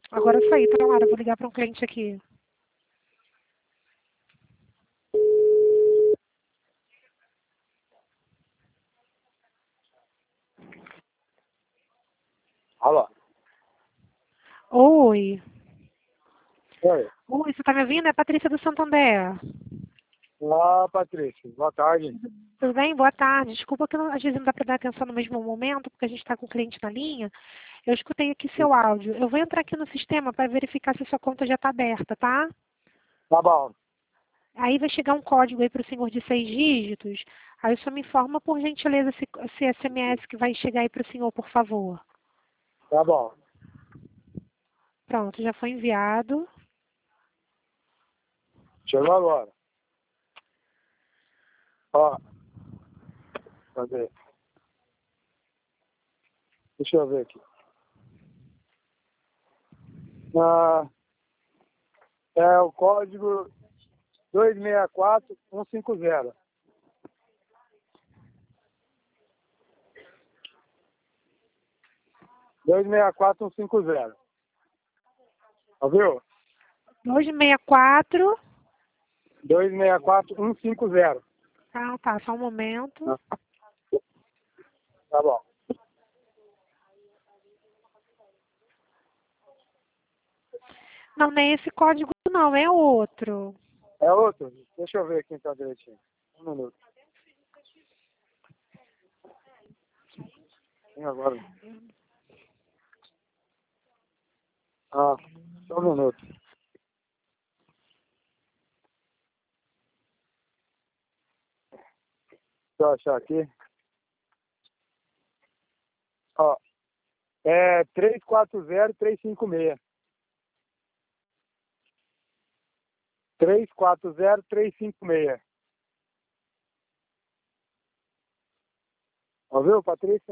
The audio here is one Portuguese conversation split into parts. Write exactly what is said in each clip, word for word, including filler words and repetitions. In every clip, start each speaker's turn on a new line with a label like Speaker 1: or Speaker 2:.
Speaker 1: Agora eu saí, tá, Lara? Eu vou ligar para um cliente aqui.
Speaker 2: Alô?
Speaker 1: Oi.
Speaker 2: Oi.
Speaker 1: Oi, você tá me ouvindo? É a Patrícia do Santander.
Speaker 2: Olá, Patrícia. Boa tarde.
Speaker 1: Tudo bem? Boa tarde. Desculpa que não, às vezes não dá para dar atenção no mesmo momento, porque a gente está com o cliente na linha. Eu escutei aqui seu áudio. Eu vou entrar aqui no sistema para verificar se sua conta já está aberta, tá?
Speaker 2: Tá bom.
Speaker 1: Aí vai chegar um código aí para o senhor de seis dígitos. Aí só me informa, por gentileza, esse, esse S M S que vai chegar aí para o senhor, por favor.
Speaker 2: Tá bom.
Speaker 1: Pronto, já foi enviado.
Speaker 2: Chegou agora. Ó. Cadê? Deixa eu ver aqui. Ah, é o código dois seis quatro um cinco zero. dois seis quatro um cinco zero. Ouviu?
Speaker 1: dois seis quatro.
Speaker 2: dois seis quatro um cinco zero.
Speaker 1: Ah, tá. Só um momento.
Speaker 2: Tá bom.
Speaker 1: Não, nem esse código não, é outro.
Speaker 2: É outro? Deixa eu ver aqui então direitinho. Um minuto. Tem agora. Ah, só um minuto. Deixa eu achar aqui. Ó, é três quatro zero três cinco seis. três quatro zero três cinco seis. Ouviu, Patrícia?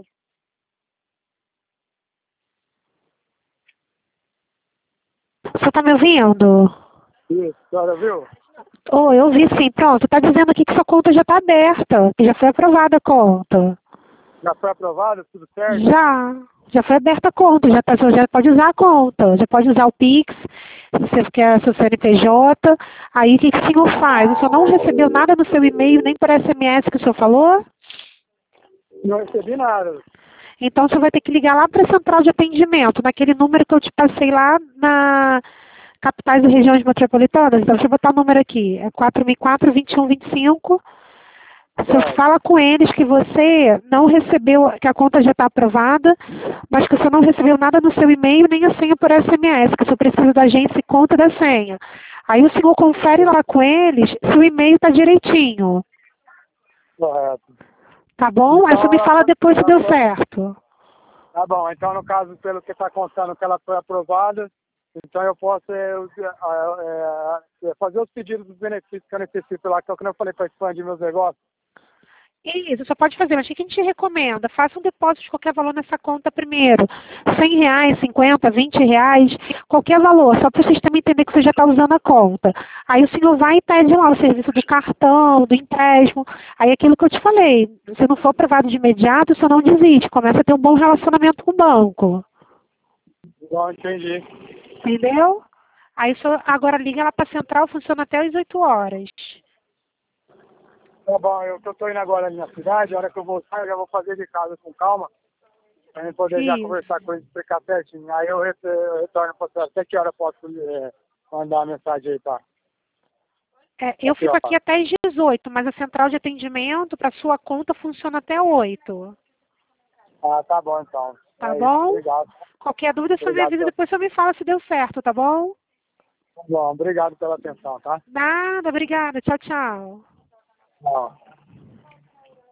Speaker 1: Você tá me ouvindo?
Speaker 2: Isso, a senhora viu?
Speaker 1: Oh, eu vi sim. Pronto, tá dizendo aqui que sua conta já tá aberta, que já foi aprovada a conta.
Speaker 2: Já foi aprovado, tudo certo?
Speaker 1: Já. Já foi aberta a conta, já, tá, já pode usar a conta, já pode usar o Pix, se você quer seu C N P J. Aí o que, que o senhor faz? O senhor não recebeu nada no seu e-mail, nem por S M S que o senhor falou?
Speaker 2: Não recebi nada.
Speaker 1: Então você vai ter que ligar lá para a central de atendimento, naquele número que eu te passei lá na capitais e regiões metropolitanas. Então deixa eu botar o número aqui. É quatro mil e quatro, vinte e um vinte e cinco. Você
Speaker 2: Certo.
Speaker 1: fala com eles que você não recebeu, que a conta já está aprovada, mas que você não recebeu nada no seu e-mail, nem a senha por S M S, que você precisa da agência e conta da senha. Aí o senhor confere lá com eles se o e-mail está direitinho.
Speaker 2: Correto.
Speaker 1: Tá bom? Aí você
Speaker 2: Então
Speaker 1: me
Speaker 2: ela
Speaker 1: fala
Speaker 2: foi,
Speaker 1: depois se
Speaker 2: ela
Speaker 1: deu
Speaker 2: foi.
Speaker 1: certo.
Speaker 2: Tá bom, então no caso, pelo que está contando que ela foi aprovada, então eu posso é, é, é, fazer os pedidos dos benefícios que eu necessito lá, que é o que eu falei para expandir meus negócios.
Speaker 1: Isso, só pode fazer, mas o que a gente recomenda? Faça um depósito de qualquer valor nessa conta primeiro. cem reais, cinquenta, vinte reais, qualquer valor, só para o sistema entender que você já está usando a conta. Aí o senhor vai e pede lá o serviço do cartão, do empréstimo. Aí aquilo que eu te falei, se não for aprovado de imediato, o senhor não desiste, começa a ter um bom relacionamento com o banco.
Speaker 2: Bom, entendi.
Speaker 1: Entendeu? Aí o senhor agora liga lá para a central, funciona até às oito horas.
Speaker 2: Tá bom, eu estou indo agora ali na cidade, a hora que eu voltar eu já vou fazer de casa com calma, para gente poder já
Speaker 1: Isso.
Speaker 2: conversar com eles e explicar certinho. Aí eu, re- eu retorno para você. Até que hora eu posso é, mandar a mensagem aí, tá?
Speaker 1: É, eu
Speaker 2: Aqui, ó.
Speaker 1: fico aqui até às dezoito, mas a central de atendimento para sua conta funciona até oito.
Speaker 2: Ah, tá bom então.
Speaker 1: Tá
Speaker 2: É isso,
Speaker 1: bom?
Speaker 2: obrigado.
Speaker 1: Qualquer dúvida, você me
Speaker 2: Obrigado.
Speaker 1: avisa,
Speaker 2: Pela...
Speaker 1: depois você me fala se deu certo, tá bom?
Speaker 2: Bom, obrigado pela atenção, tá?
Speaker 1: Nada, obrigada. Tchau, tchau.
Speaker 2: Tchau.